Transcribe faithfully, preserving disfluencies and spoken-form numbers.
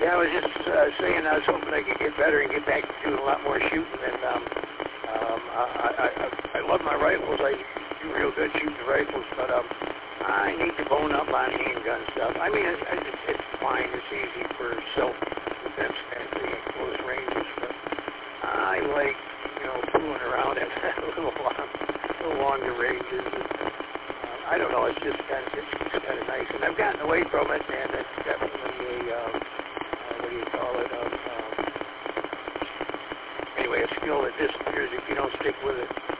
Yeah, I was just uh, saying I was hoping I could get better and get back to doing a lot more shooting. And um, um, I, I, I, I love my rifles. I do real good shooting rifles, but um, I need to bone up on handgun stuff. I mean, it, it's, it's fine. It's easy for self-defense and the close ranges, but I like, you know, fooling around at a little, long, little longer ranges. And, um, I don't know. It's just kind of it's, it's kind of nice, and I've gotten away from it, and it's definitely a um, what do you call it? Um, um, anyway, a skill that disappears if you don't stick with it.